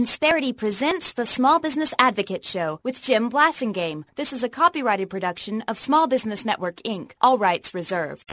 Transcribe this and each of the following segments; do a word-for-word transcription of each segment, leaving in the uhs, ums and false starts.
Insperity presents the Small Business Advocate Show with Jim Blasingame. This is a copyrighted production of Small Business Network, Incorporated. All rights reserved.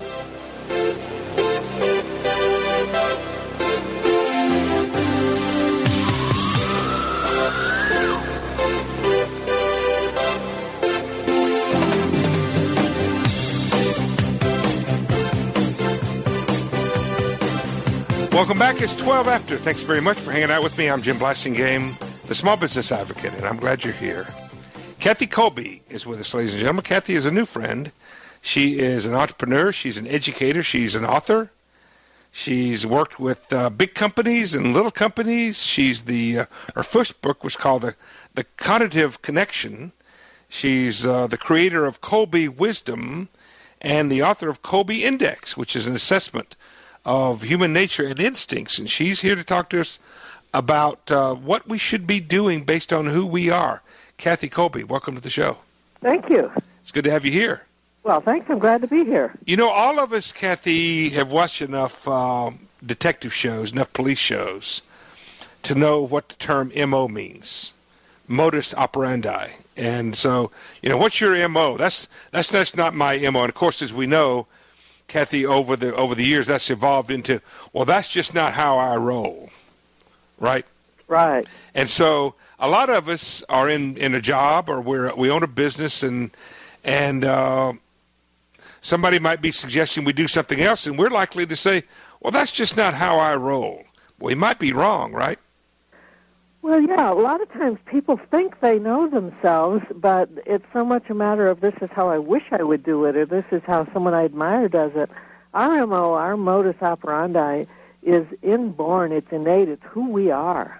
Welcome back. It's twelve after. Thanks very much for hanging out with me. I'm Jim Blasingame, the Small Business Advocate, and I'm glad you're here. Kathy Kolbe is with us, ladies and gentlemen. Kathy is a new friend. She is an entrepreneur. She's an educator. She's an author. She's worked with uh, big companies and little companies. She's the uh, her first book was called the the Cognitive Connection. She's uh, the creator of Kolbe Wisdom and the author of Kolbe Index, which is an assessment of human nature and instincts, and she's here to talk to us about uh, what we should be doing based on who we are. Kathy Kolbe, welcome to the show. Thank you. It's good to have you here. Well, thanks. I'm glad to be here. You know, all of us, Kathy, have watched enough uh, detective shows, enough police shows, to know what the term M O means, modus operandi. And so, you know, what's your M O? That's that's that's not my M O. And of course, as we know, Kathy, over the over the years, that's evolved into, well, that's just not how I roll, right? Right. And so a lot of us are in, in a job or we're, we own a business, and and uh, somebody might be suggesting we do something else, and we're likely to say, well, that's just not how I roll. Well, we might be wrong, right? Well, yeah, a lot of times people think they know themselves, but it's so much a matter of this is how I wish I would do it, or this is how someone I admire does it. Our M O, our modus operandi, is inborn. It's innate. It's who we are.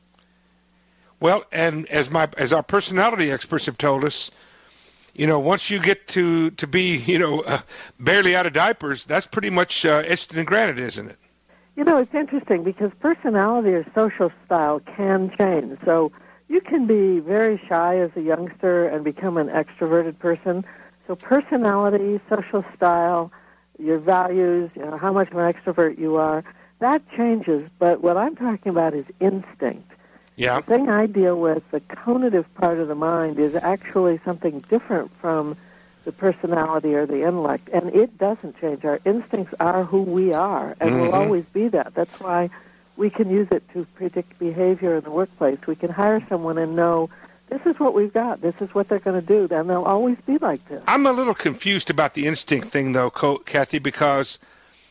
Well, and as my as our personality experts have told us, you know, once you get to, to be, you know, uh, barely out of diapers, that's pretty much uh, etched and granted, isn't it? You know, it's interesting because personality or social style can change. So you can be very shy as a youngster and become an extroverted person. So personality, social style, your values, you know, how much of an extrovert you are, that changes. But what I'm talking about is instinct. Yeah. The thing I deal with, the cognitive part of the mind, is actually something different from the personality or the intellect, and it doesn't change. Our instincts are who we are, and mm-hmm. will always be that. That's why we can use it to predict behavior in the workplace. We can hire someone and know this is what we've got, this is what they're going to do, and they'll always be like this. I'm a little confused about the instinct thing, though, Kathy, because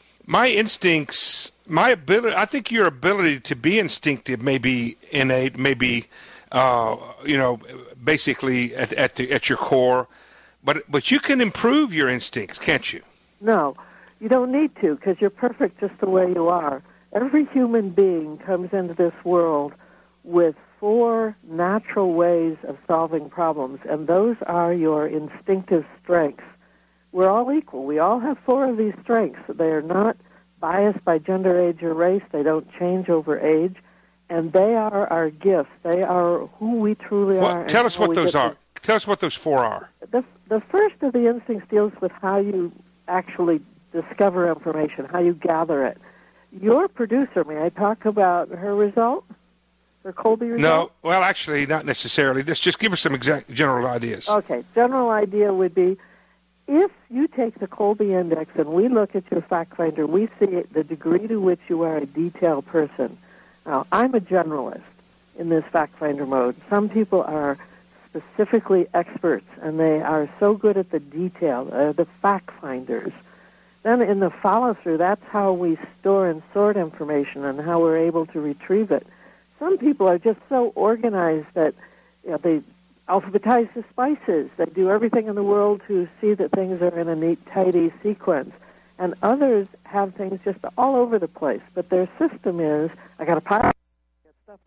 my instincts, my ability, I think your ability to be instinctive may be innate, may be, uh, you know, basically at at, the, at your core. But but you can improve your instincts, can't you? No, you don't need to, because you're perfect just the way you are. Every human being comes into this world with four natural ways of solving problems, and those are your instinctive strengths. We're all equal. We all have four of these strengths. They are not biased by gender, age, or race. They don't change over age, and they are our gifts. They are who we truly well, are. Tell us what those are. To... Tell us what those four are. The, the first of the instincts deals with how you actually discover information, how you gather it. Your producer, may I talk about her result, her Kolbe result? No, well, actually, not necessarily. Just, just give us some exact general ideas. Okay, general idea would be if you take the Kolbe Index and we look at your fact finder, we see the degree to which you are a detailed person. Now, I'm a generalist in this fact finder mode. Some people are specifically experts, and they are so good at the detail, uh, the fact finders. Then in the follow-through, that's how we store and sort information and how we're able to retrieve it. Some people are just so organized that you know, they alphabetize the spices. They do everything in the world to see that things are in a neat, tidy sequence. And others have things just all over the place. But their system is, I got a pile, stuff,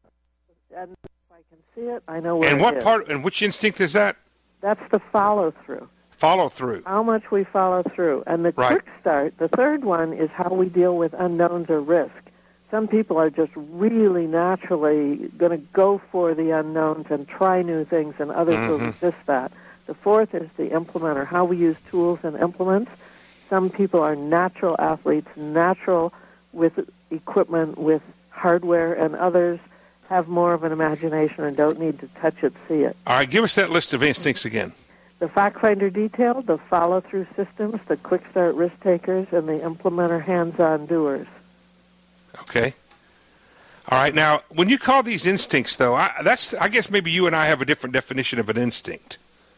and I can see it, I know where and it what is. part, and which instinct is that? That's the follow-through. Follow-through. How much we follow through. And the right. quick start, the third one, is how we deal with unknowns or risk. Some people are just really naturally going to go for the unknowns and try new things, and others mm-hmm. will resist that. The fourth is the implementer, how we use tools and implements. Some people are natural athletes, natural with equipment, with hardware, and others have more of an imagination and don't need to touch it, see it. All right, give us that list of instincts again. The fact finder detail, the follow-through systems, the quick start risk takers, and the implementer hands-on doers. Okay. All right. Now, when you call these instincts, though, I, that's I guess maybe you and I have a different definition of an instinct.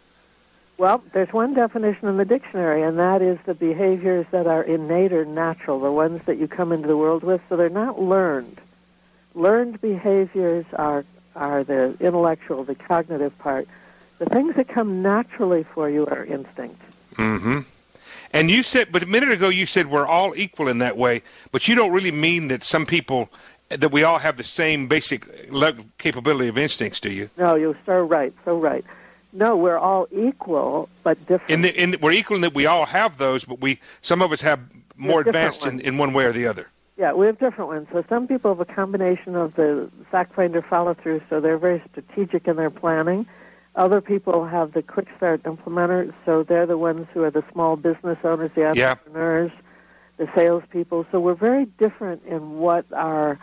Well, there's one definition in the dictionary, and that is the behaviors that are innate or natural, the ones that you come into the world with, so they're not learned. Learned behaviors are are the intellectual, the cognitive part. The things that come naturally for you are instincts. Mm-hmm. And you said, but a minute ago you said we're all equal in that way, but you don't really mean that some people, that we all have the same basic le- capability of instincts, do you? No, you're so right, so right. No, we're all equal, but different. In the, in the, we're equal in that we all have those, but we some of us have more advanced in, in one way or the other. Yeah, we have different ones. So some people have a combination of the fact finder follow-through, so they're very strategic in their planning. Other people have the quick start implementer, so they're the ones who are the small business owners, the entrepreneurs, yeah. the salespeople. So we're very different in what our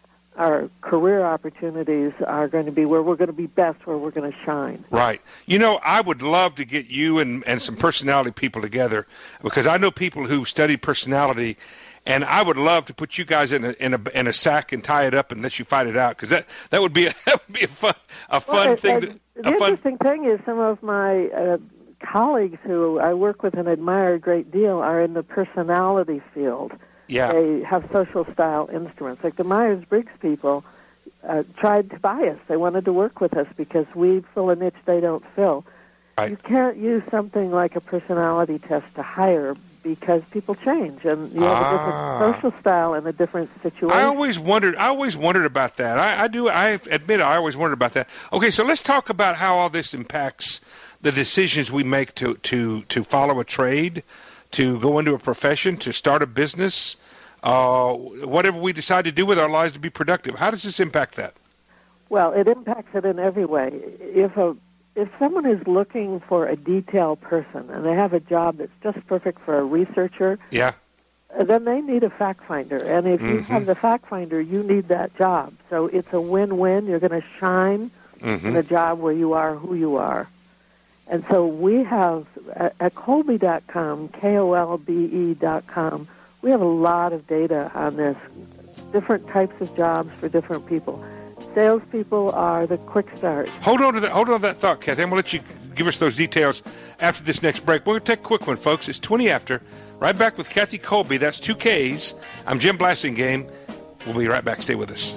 our career opportunities are going to be, where we're going to be best, where we're going to shine. Right. You know, I would love to get you and, and some personality people together, because I know people who study personality, and I would love to put you guys in a in a in a sack and tie it up and let you fight it out, because that, that would be a, that would be a fun a fun well, thing. And, to, and a the fun... interesting thing is, some of my uh, colleagues who I work with and admire a great deal are in the personality field. Yeah. They have social style instruments. Like the Myers-Briggs people uh, tried to buy us. They wanted to work with us because we fill a niche they don't fill. Right. You can't use something like a personality test to hire, because people change, and you have ah. a different social style and a different situation. I always wondered. I always wondered about that. I, I do. I admit, I always wondered about that. Okay, so let's talk about how all this impacts the decisions we make to to to follow a trade, to go into a profession, to start a business, uh, whatever we decide to do with our lives to be productive. How does this impact that? Well, it impacts it in every way. If a If someone is looking for a detail person and they have a job that's just perfect for a researcher, yeah, then they need a fact finder. And if mm-hmm. you have the fact finder, you need that job. So it's a win-win. You're going to shine mm-hmm. in a job where you are who you are. And so we have, at, at Kolbe dot com, K O L B E dot com, we have a lot of data on this, different types of jobs for different people. Salespeople are the quick start. Hold on to that. Hold on to that thought, Kathy. I'm going to let you give us those details after this next break. We're going to take a quick one, folks. It's twenty after. Right back with Kathy Kolbe. That's two Ks. I'm Jim Blasingame. We'll be right back. Stay with us.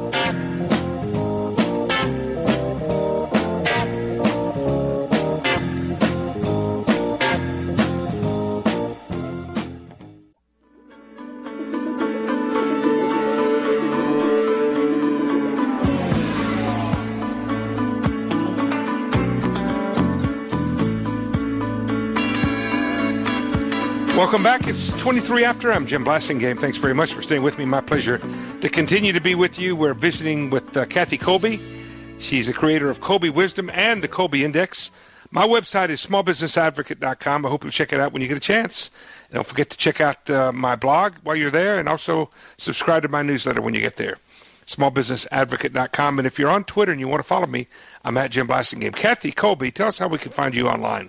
Welcome back. It's twenty-three after. I'm Jim Blasingame. Thanks very much for staying with me. My pleasure to continue to be with you. We're visiting with uh, Kathy Kolbe. She's the creator of Kolbe Wisdom and the Kolbe Index. My website is small business advocate dot com. I hope you'll check it out when you get a chance. And don't forget to check out uh, my blog while you're there, and also subscribe to my newsletter when you get there, small business advocate dot com. And if you're on Twitter and you want to follow me, I'm at Jim Blasingame. Kathy Kolbe, tell us how we can find you online.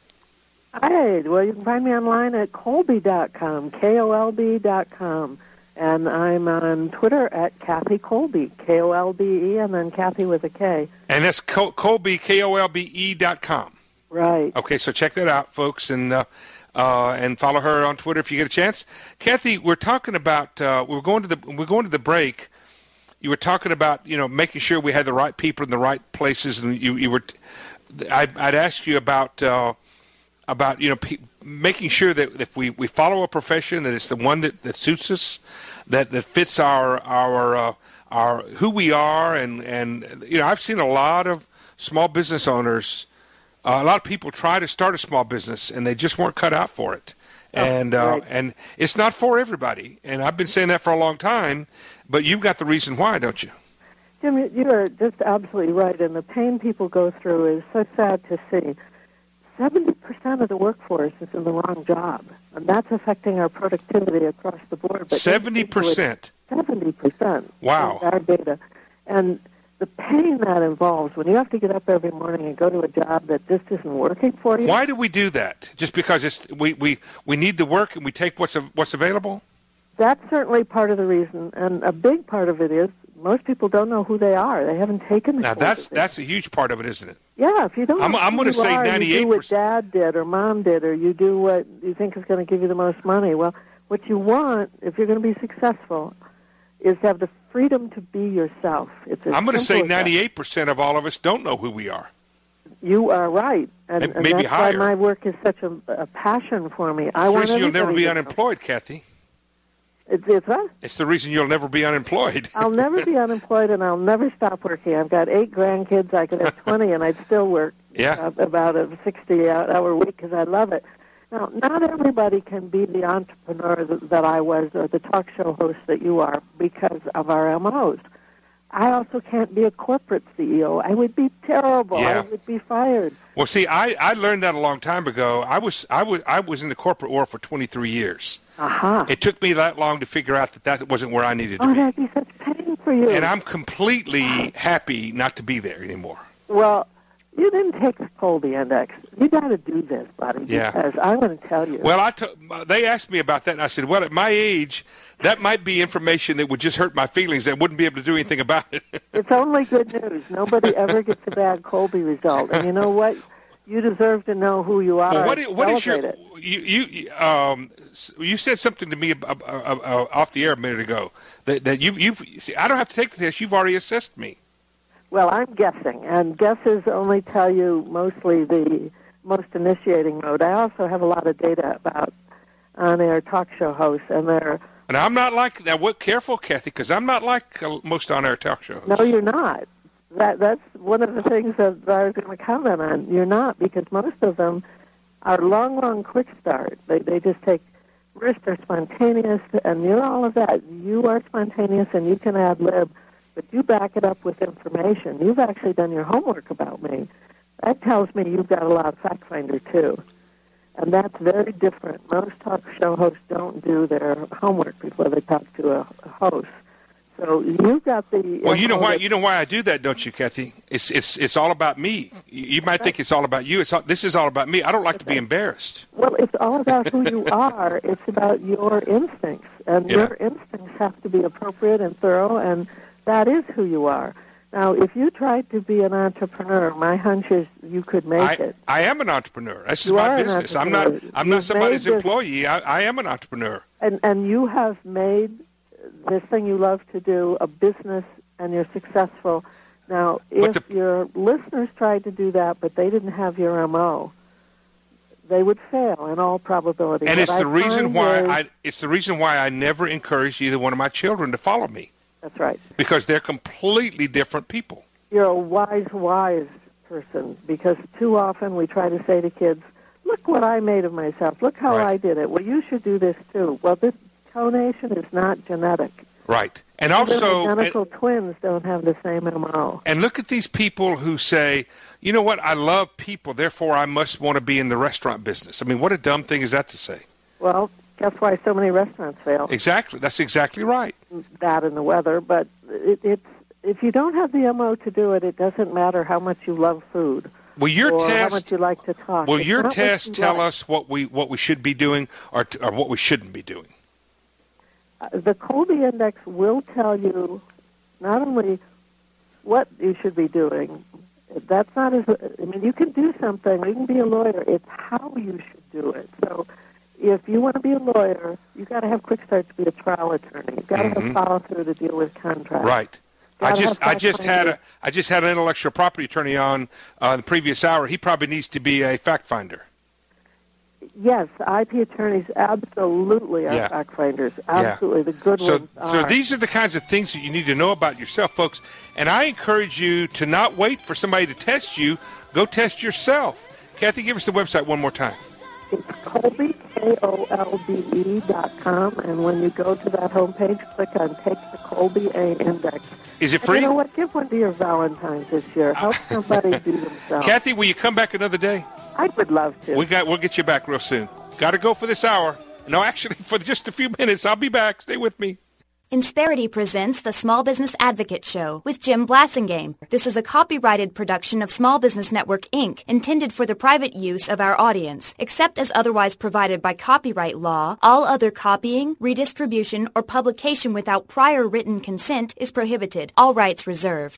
Hi. Well, you can find me online at Kolbe dot com, K O L B dot com. And I'm on Twitter at Kathy Kolbe, K O L B E, and then Kathy with a K. And that's Col- Kolbe, K O L B E dot com. Right. Okay, so check that out, folks, and uh, uh, and follow her on Twitter if you get a chance. Kathy, we're talking about uh, we're going to the we're going to the break. You were talking about you know making sure we had the right people in the right places, and you you were. I, I'd ask you about. Uh, about you know pe- making sure that if we, we follow a profession that it's the one that, that suits us, that, that fits our our uh, our who we are, and, and you know I've seen a lot of small business owners, uh, a lot of people try to start a small business and they just weren't cut out for it, oh, and uh, right. and it's not for everybody, and I've been saying that for a long time, but you've got the reason why, don't you? Jim, you are just absolutely right, and the pain people go through is so sad to see. seventy percent of the workforce is in the wrong job, and that's affecting our productivity across the board. But seventy percent? seventy percent. Wow. Our data. And the pain that involves when you have to get up every morning and go to a job that just isn't working for you. Why do we do that? Just because it's we, we, we need the work and we take what's what's available? That's certainly part of the reason, and a big part of it is most people don't know who they are. They haven't taken the Now, that's courses. that's a huge part of it, isn't it? Yeah, if you don't I'm- know I'm who gonna you say are, ninety-eight you do what percent. Dad did or Mom did, or you do what you think is going to give you the most money. Well, what you want, if you're going to be successful, is to have the freedom to be yourself. It's as I'm going to say simple as that. ninety-eight percent of all of us don't know who we are. You are right, and, And and maybe that's higher. why my work is such a, a passion for me. I It's the want reason you'll never everybody be to know. unemployed, Kathy. It's, it's what? It's the reason you'll never be unemployed. I'll never be unemployed, and I'll never stop working. I've got eight grandkids. I could have twenty, and I'd still work Yeah. uh, about a sixty-hour week because I love it. Now, not everybody can be the entrepreneur that, that I was or the talk show host that you are because of our M Os. I also can't be a corporate C E O. I would be terrible. I Yeah. would be fired. Well, see, I, I learned that a long time ago. I was I was I was in the corporate world for twenty-three years. Aha. It took me that long to figure out that that wasn't where I needed to Oh, be. that'd be such pain for you. And I'm completely happy not to be there anymore. Well, you didn't take the Colby Index. You got to do this, buddy, Yeah. because I'm going to tell you. Well, I t- they asked me about that, and I said, well, at my age, that might be information that would just hurt my feelings. I wouldn't be able to do anything about it. It's only good news. Nobody ever gets a bad Colby result. And you know what? You deserve to know who you are. Well, what, and i- what is your celebrate it. you you um you said something to me ab- uh, uh, off the air a minute ago that that you you see, I don't have to take the test. You've already assessed me. Well, I'm guessing, and guesses only tell you mostly the most initiating mode. I also have a lot of data about on-air talk show hosts, and they're And I'm not like that. What careful, Kathy, because I'm not like uh, most on-air talk shows. no, you're not. That that's one of the things that I was going to comment on. You're not, because most of them are long, long quick start. They they just take risks. They're spontaneous, and you're all of that. You are spontaneous, and you can ad lib, but you back it up with information. You've actually done your homework about me. That tells me you've got a lot of fact finder too, and that's very different. Most talk show hosts don't do their homework before they talk to a, a host. So you've got the Well, you know M O why that- you know why I do that, don't you, Kathy? It's it's it's all about me. You you might think it's all about you. It's all, this is all about me. I don't like to be embarrassed. Well, it's all about who you are. It's about your instincts, and Yeah. your instincts have to be appropriate and thorough, and that is who you are. Now, if you tried to be an entrepreneur, my hunch is you could make I, it. I am an entrepreneur. This is You my are an business. I'm not entrepreneur. I'm not You've somebody's made this- employee. I, I am an entrepreneur. And and you have made this thing you love to do a business, and you're successful. Now, if the- your listeners tried to do that, but they didn't have your M O, they would fail in all probability. And What it's I the reason find why is- I it's the reason why I never encourage either one of my children to follow me, That's right. because they're completely different people. You're a wise, wise person, because too often we try to say to kids, look what I made of myself. Look how Right. I did it. Well, you should do this too. Well, this tonation is not genetic. Right. And Even also identical twins don't have the same M O. and look at these people who say, you know what, I love people, therefore I must want to be in the restaurant business. I mean, what a dumb thing is that to say? Well, guess why so many restaurants fail? Exactly. That's exactly right. That and the weather. But it, it's if you don't have the M O to do it, it doesn't matter how much you love food Will your or how test much you like to talk. will It's your not what test you tell like. us what we what we should be doing or, t- or what we shouldn't be doing? Uh, the Colby Index will tell you not only what you should be doing. That's not as, I mean, you can do something, you can be a lawyer. It's how you should do it. So if you want to be a lawyer, you've got to have quick start to be a trial attorney. You've got to Mhm. have follow through to deal with contracts. Right. I Gotta just have I just fact had finding. a I just had an intellectual property attorney on uh, the previous hour. He probably needs to be a fact finder. Yes, I P attorneys absolutely are Yeah. fact finders. Absolutely, the good So ones are. so these are the kinds of things that you need to know about yourself, folks. And I encourage you to not wait for somebody to test you. Go test yourself. Kathy, give us the website one more time. It's Colby, K O L B E dot com, and when you go to that homepage, click on Take the Colby A Index. Is it And free? you know what? Give one to your Valentine's this year. Help somebody do themselves. Kathy, will you come back another day? I would love to. We got we'll get you back real soon. Got to go for this hour. No, actually, for just a few minutes. I'll be back. Stay with me. Insperity presents the Small Business Advocate Show with Jim Blasingame. This is a copyrighted production of Small Business Network, Incorporated, intended for the private use of our audience. Except as otherwise provided by copyright law, all other copying, redistribution, or publication without prior written consent is prohibited. All rights reserved.